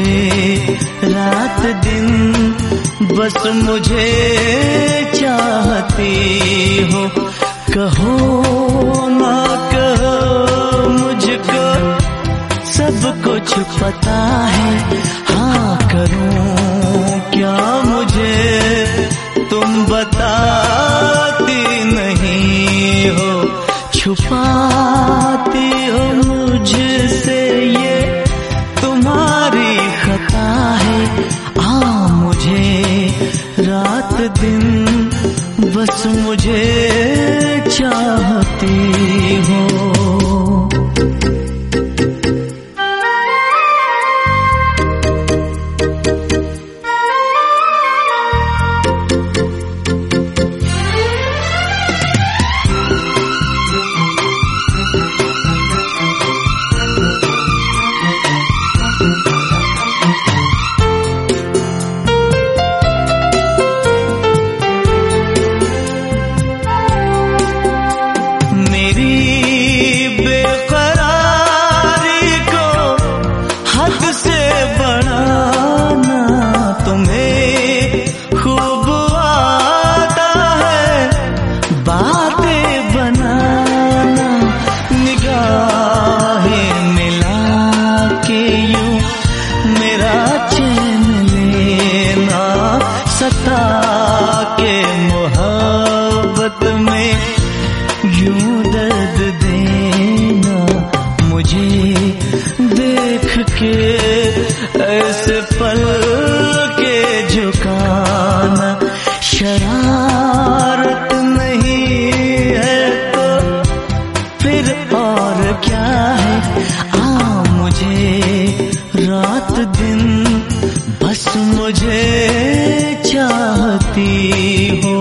रात दिन बस मुझे चाहती हो। कहो ना कहो मुझको सब कुछ पता है। हाँ करूं क्या मुझे तुम बताती नहीं हो। छुपाती हो मुझसे ये तुम्हारी खता है। मुझे रात दिन बस मुझे चाहती हो। के मोहब्बत में यूं दर्द देना मुझे देख के ऐसे पल के झुकाना। शरारत नहीं है तो फिर और क्या है। मुझे रात दिन बस मुझे चाहती हो।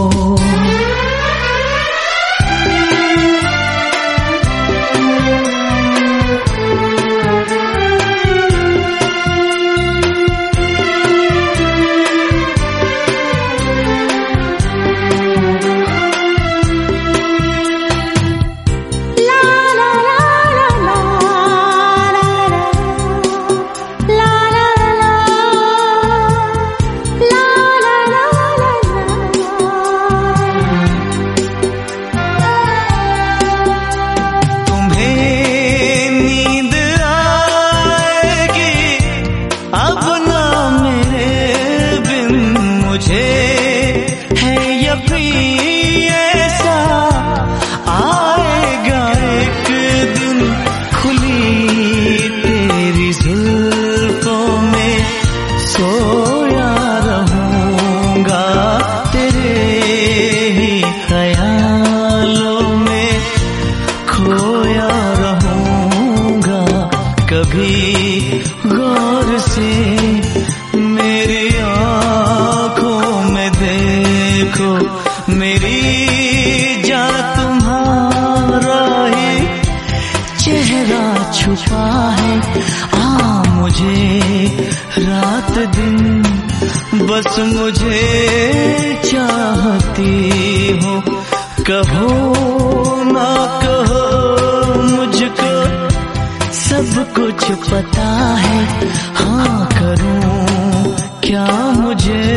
सोया रहूंगा तेरे ही ख्यालों में, खोया रहूंगा। कभी गौर से मेरी आँखों में देखो, मेरी जान तुम्हारा ही चेहरा छुपा है। मुझे रात दिन बस मुझे चाहती हो। कहो ना कहो मुझको सब कुछ पता है। हाँ करूं क्या मुझे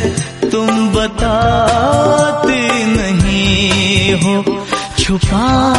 तुम बताती नहीं हो। छुपा